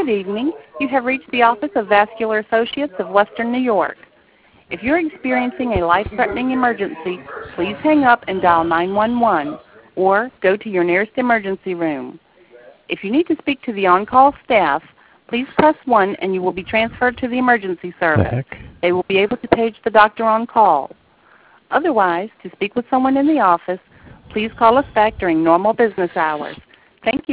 Good evening. You have reached the Office of Vascular Associates of Western New York. If you're experiencing a life-threatening emergency, please hang up and dial 911 or go to your nearest emergency room. If you need to speak to the on-call staff, please press 1 and you will be transferred to the emergency service. They will be able to page the doctor on call. Otherwise, to speak with someone in the office, please call us back during normal business hours. Thank you.